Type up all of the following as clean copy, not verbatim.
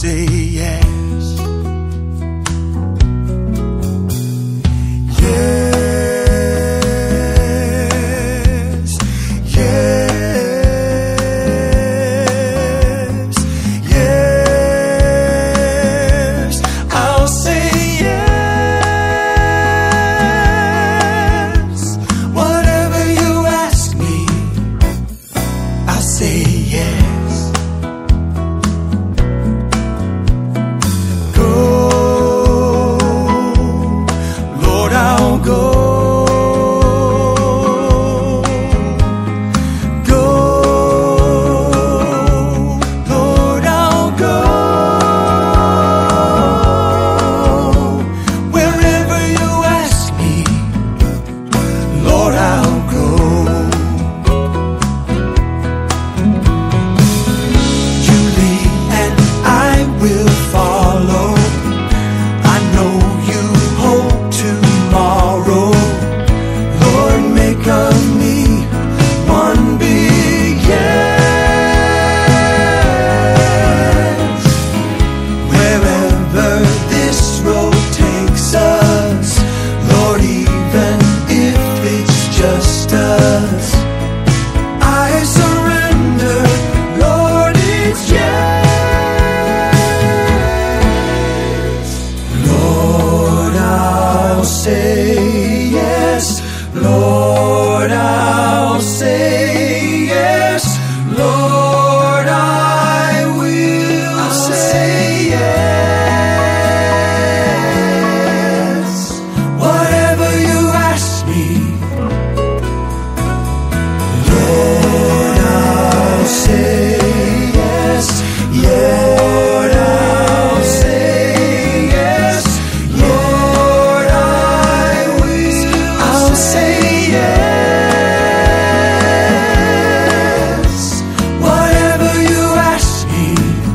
say yes. Yes, yes, yes, I'll say yes. Whatever you ask me, I'll say yes. Go, Lord, I'll go. Lord, I'll say yes. Lord, I will say yes. Whatever you ask me, Lord, I'll say yes. Lord, I'll say yes. Lord, I'll say yes. Whatever you ask me,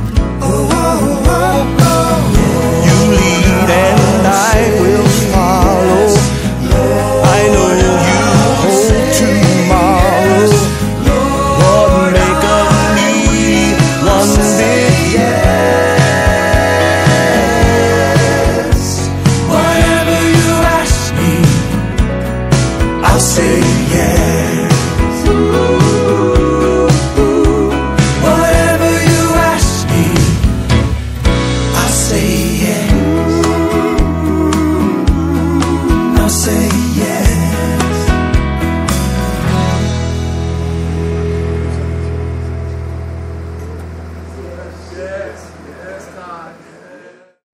you lead and I will follow. I know you hold tomorrow. Lord, make of me one big yes. Whatever you ask me, I'll say yes.